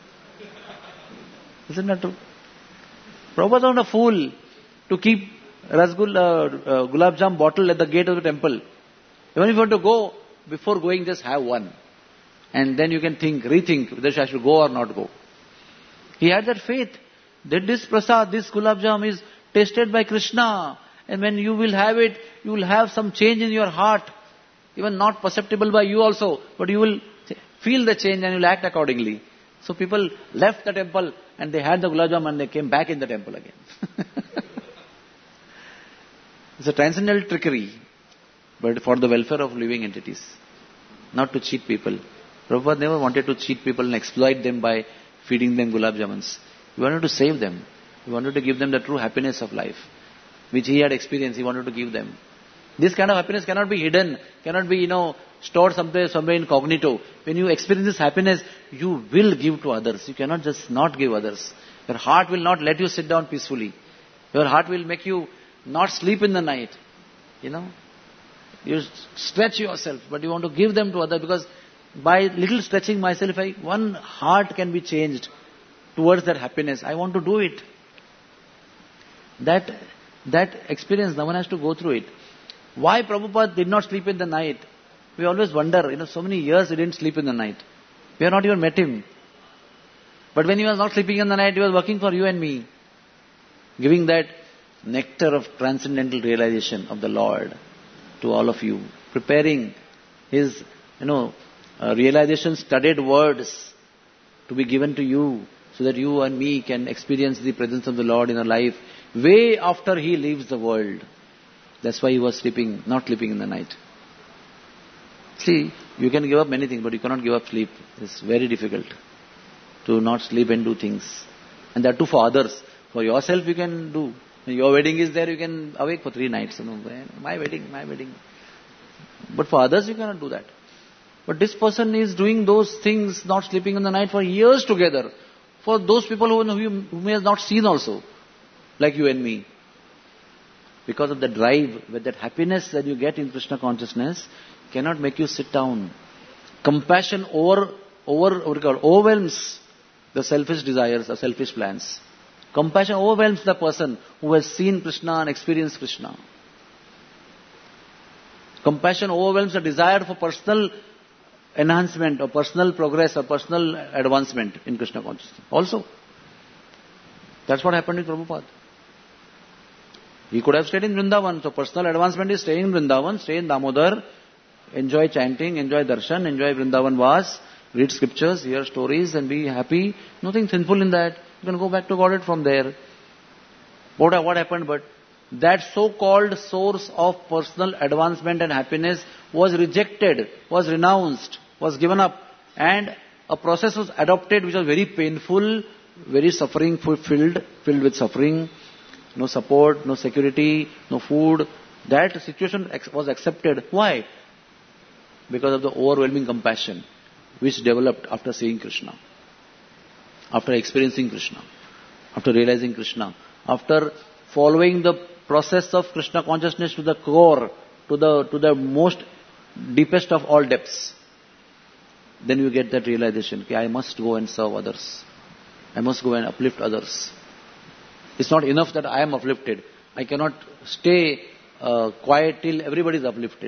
Isn't that true? Prabhupada was not a fool to keep Rasgulla, uh, Gulab Jam bottle at the gate of the temple. Even if you want to go, before going just have one. And then you can think, rethink whether I should go or not go. He had that faith that this prasad, this Gulab Jam is tasted by Krishna. And when you will have it, you will have some change in your heart. Even not perceptible by you also, but you will feel the change and you will act accordingly. So people left the temple and they had the Gulab Jam and they came back in the temple again. It's a transcendental trickery. but for the welfare of living entities, not to cheat people. Prabhupada never wanted to cheat people and exploit them by feeding them gulab jamuns. He wanted to save them. He wanted to give them the true happiness of life, which he had experienced. He wanted to give them. This kind of happiness cannot be hidden, cannot be, you know, stored somewhere, somewhere incognito. When you experience this happiness, you will give to others. You cannot just not give others. Your heart will not let you sit down peacefully. Your heart will make you not sleep in the night. You know, you stretch yourself, but you want to give them to others, because by little stretching myself, if I, one heart can be changed towards that happiness, I want to do it. That, that experience, no one has to go through it. Why Prabhupada did not sleep in the night? We always wonder, you know, so many years he didn't sleep in the night. We have not even met him. But when he was not sleeping in the night, he was working for you and me, giving that nectar of transcendental realization of the Lord to all of you, preparing his, you know, uh, realization studied words to be given to you, so that you and me can experience the presence of the Lord in our life way after he leaves the world. That's why he was sleeping, not sleeping in the night. See, you can give up many things, but you cannot give up sleep. It's very difficult to not sleep and do things. And that too for others. For yourself you can do. When your wedding is there, you can awake for three nights. You know, my wedding, my wedding. But for others you cannot do that. But this person is doing those things, not sleeping in the night for years together. For those people who, whom he has not seen also, like you and me. Because of the drive, with that happiness that you get in Krishna consciousness, cannot make you sit down. Compassion over, over, what you call, overwhelms the selfish desires, the selfish plans. Compassion overwhelms the person who has seen Krishna and experienced Krishna. Compassion overwhelms the desire for personal enhancement or personal progress or personal advancement in Krishna consciousness. Also, that's what happened with Prabhupada. He could have stayed in Vrindavan. So personal advancement is stay in Vrindavan, stay in Damodar, enjoy chanting, enjoy darshan, enjoy Vrindavan Vas, read scriptures, hear stories and be happy. Nothing sinful in that. You can go back to Godhead from there. What, what happened? But that so-called source of personal advancement and happiness was rejected, was renounced, was given up. And a process was adopted which was very painful, very suffering filled, filled with suffering. No support, no security, no food. That situation was accepted. Why? Because of the overwhelming compassion which developed after seeing Krishna, after experiencing Krishna, after realizing Krishna, after following the process of Krishna consciousness to the core, to the, to the most deepest of all depths. Then you get that realization, okay, I must go and serve others. I must go and uplift others. It's not enough that I am uplifted. I cannot stay uh, quiet till everybody is uplifted.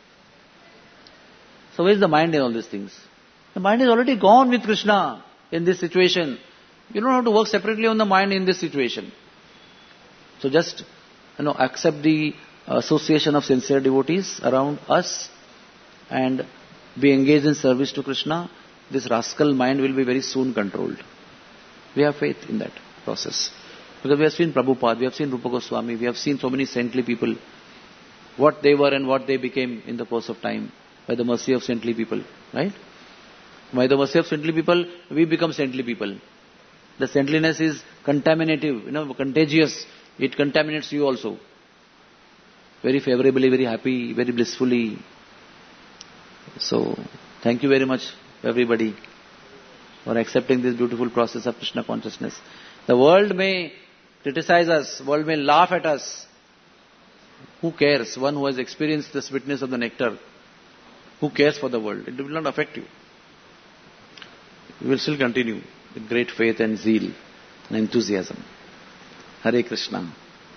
So where is the mind in all these things? The mind is already gone with Krishna in this situation. You don't have to work separately on the mind in this situation. So just, you know, accept the association of sincere devotees around us and be engaged in service to Krishna. This rascal mind will be very soon controlled. We have faith in that process. Because we have seen Prabhupada, we have seen Rupa Goswami, we have seen so many saintly people, what they were and what they became in the course of time, by the mercy of saintly people, right? By the mercy of saintly people, we become saintly people. The saintliness is contaminative, you know, contagious. It contaminates you also. Very favorably, very happy, very blissfully. So, thank you very much, everybody, for accepting this beautiful process of Krishna consciousness. The world may criticize us, world may laugh at us. Who cares? One who has experienced the sweetness of the nectar, who cares for the world? It will not affect you. We will still continue with great faith and zeal and enthusiasm. Hare Krishna.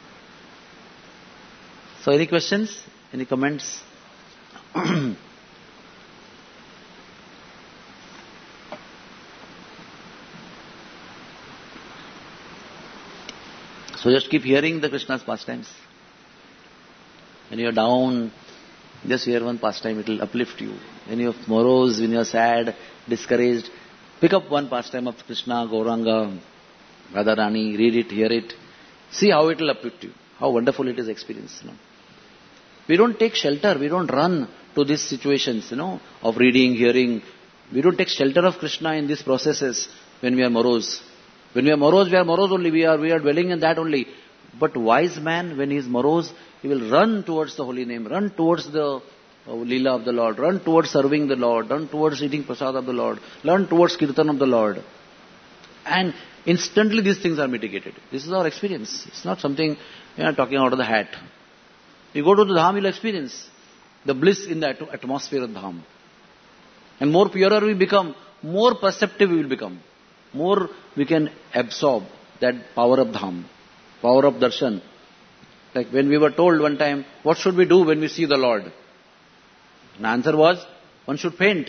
So any questions? Any comments? So just keep hearing the Krishna's pastimes. When you are down, just hear one pastime, it will uplift you. When you are morose, when you are sad, discouraged, pick up one pastime of Krishna, Gauranga, Radharani, read it, hear it. See how it will uplift you. How wonderful it is experience. You know. We don't take shelter. We don't run to these situations, you know, of reading, hearing. We don't take shelter of Krishna in these processes when we are morose. When we are morose, we are morose only. We are, we are dwelling in that only. But wise man, when he is morose, he will run towards the holy name, run towards the uh, Leela of the Lord, run towards serving the Lord, run towards eating prasad of the Lord, run towards kirtan of the Lord. And instantly these things are mitigated. This is our experience. It's not something we are talking out of the hat. You go to the Dham, you'll experience the bliss in the atmosphere of Dham. And more purer we become, more perceptive we will become. More we can absorb that power of Dham, power of Darshan. Like when we were told one time, what should we do when we see the Lord? The answer was, one should faint.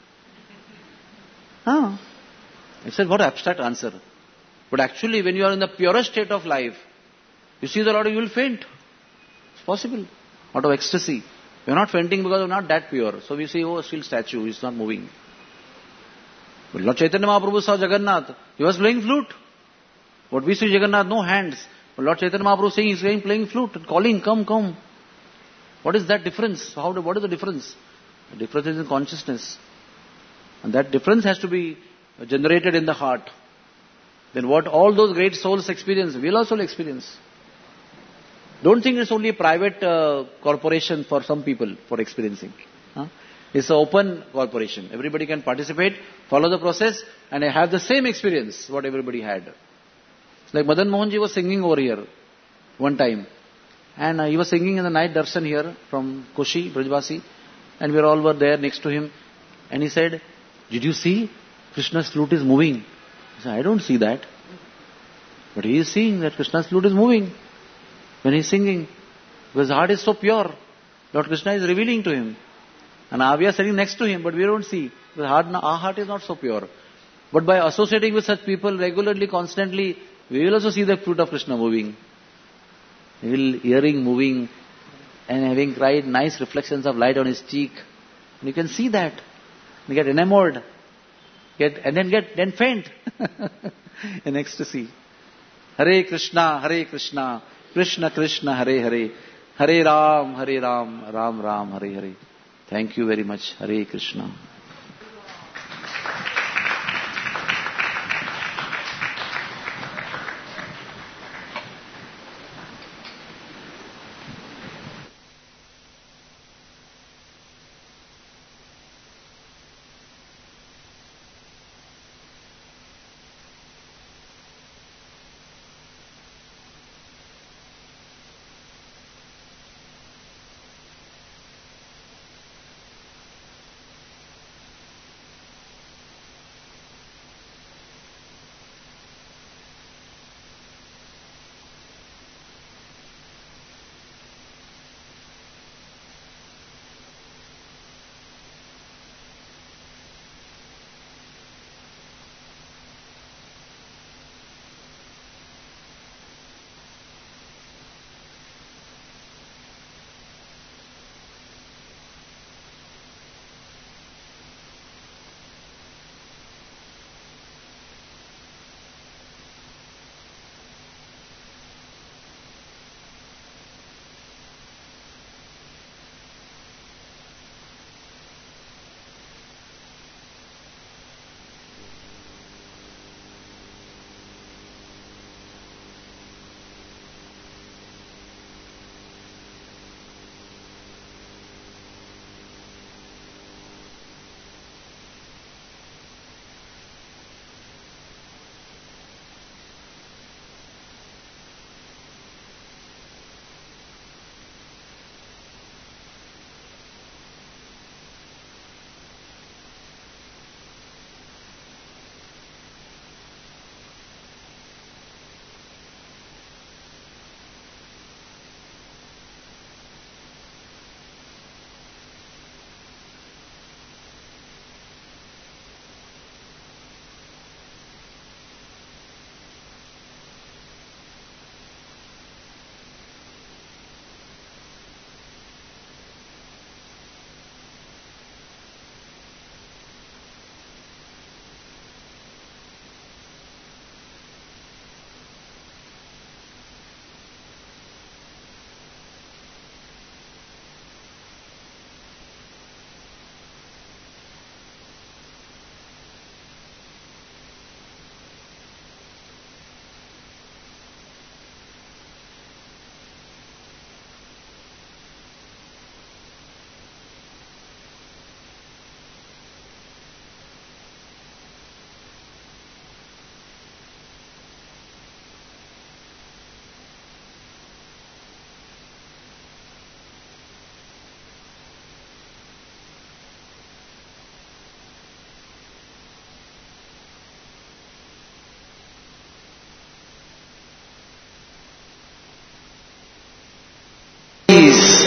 Huh? I said, what abstract answer. But actually, when you are in the purest state of life, you see the Lord, you will faint. It's possible. Out of ecstasy. We are not fainting because we are not that pure. So we say, oh, still statue, it's not moving. But Lord Chaitanya Mahaprabhu saw Jagannath. He was playing flute. What we see Jagannath, no hands. But Lord Chaitanya Mahaprabhu saying he's playing, playing flute, calling, come, come. What is that difference? How? Do, what is the difference? The difference is in consciousness. And that difference has to be generated in the heart. Then what all those great souls experience, we'll also experience. Don't think it's only a private uh, corporation for some people for experiencing. Huh? It's an open corporation. Everybody can participate, follow the process, and have the same experience what everybody had. It's like Madan Mohanji was singing over here one time. And uh, he was singing in the night darshan here from Koshi, Brajvasi. And we all were there next to him. And he said, did you see? Krishna's flute is moving. I said, I don't see that. But he is seeing that Krishna's flute is moving when he is singing. Because his heart is so pure. Lord Krishna is revealing to him. And we are sitting next to him, but we don't see. Because heart, our heart is not so pure. But by associating with such people regularly, constantly, we will also see the flute of Krishna moving. We will hearing moving and having cried nice reflections of light on his cheek. And you can see that. You get enamored. Get, and then get, then faint in ecstasy. Hare Krishna, Hare Krishna, Krishna Krishna, Hare Hare, Hare Ram, Hare Ram, Ram Ram, Hare Hare. Thank you very much. Hare Krishna.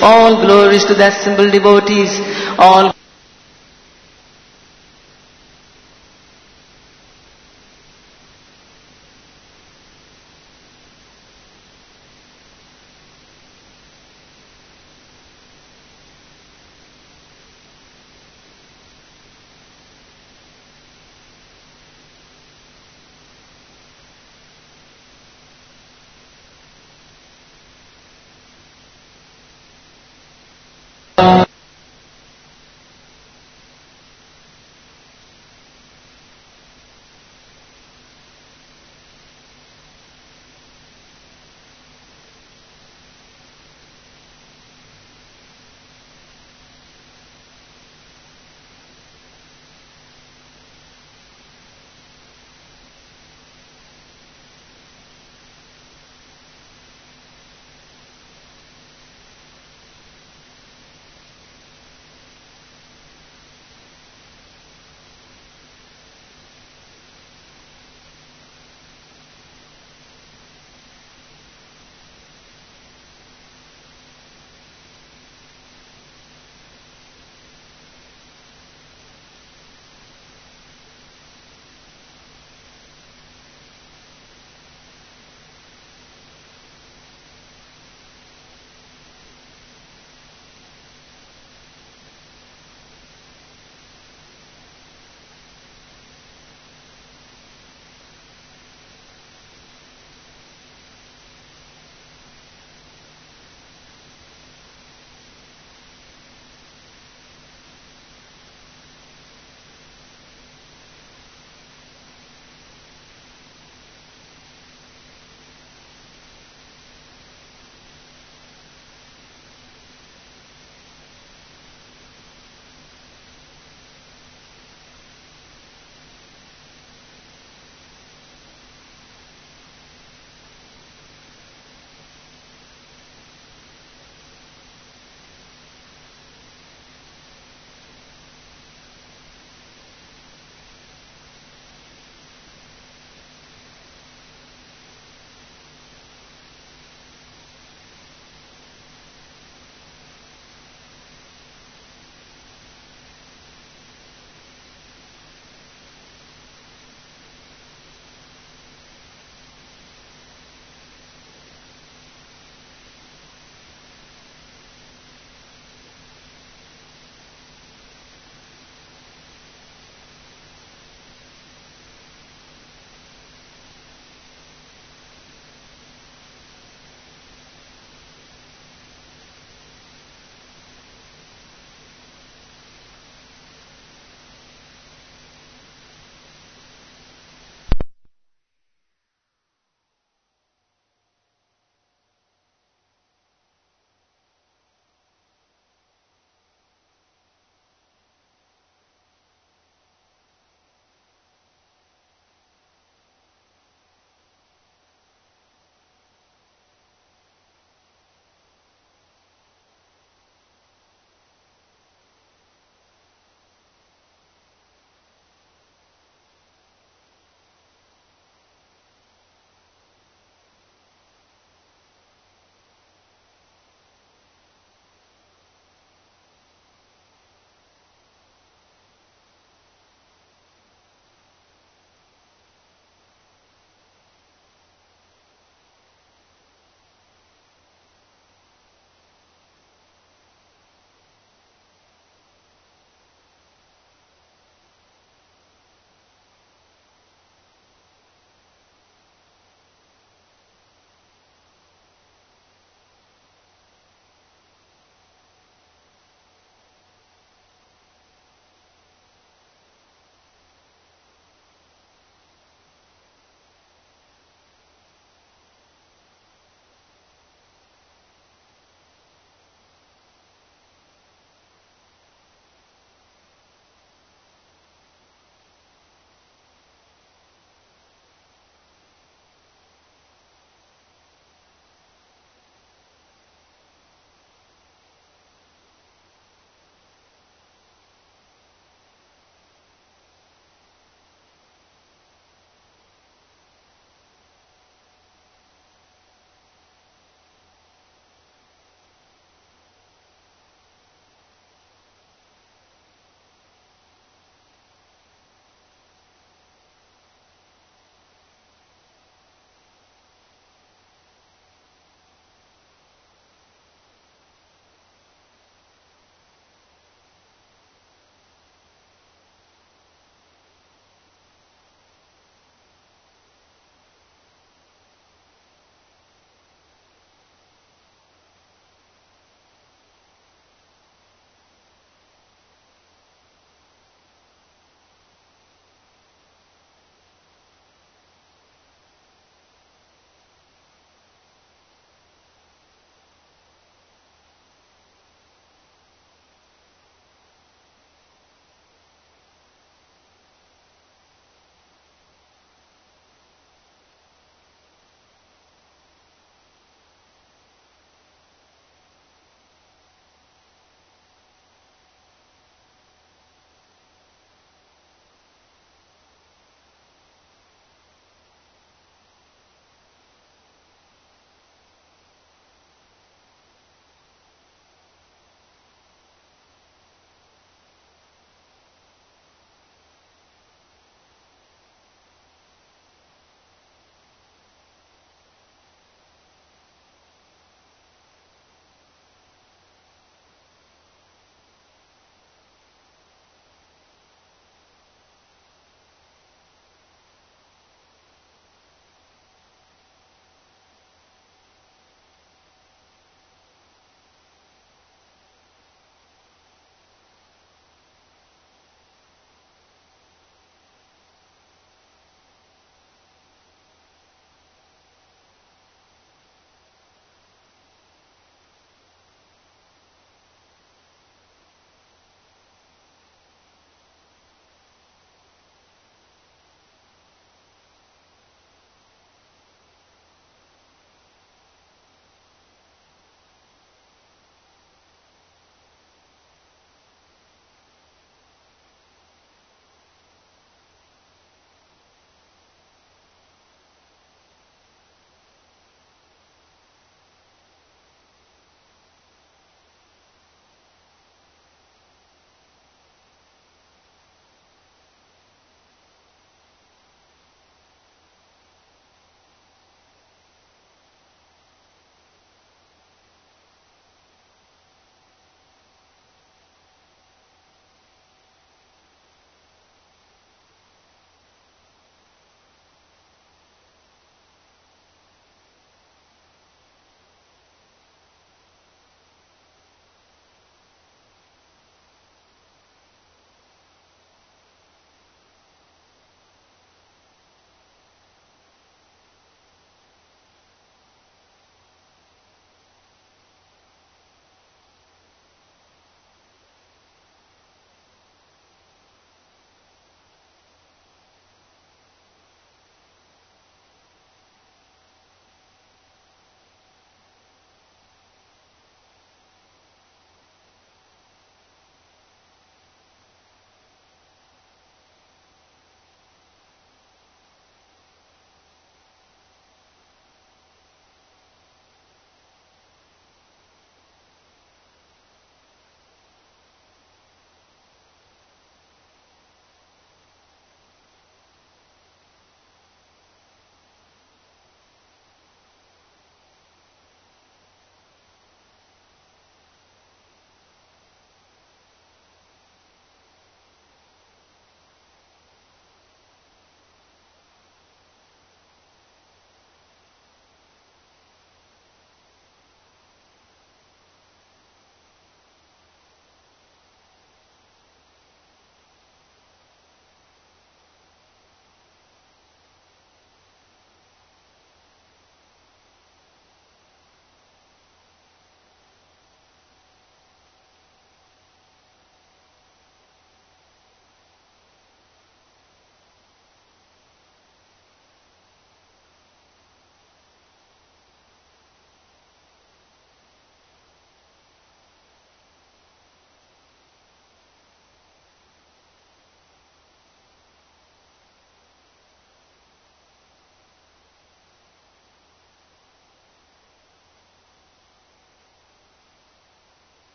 All glories to that simple devotees. All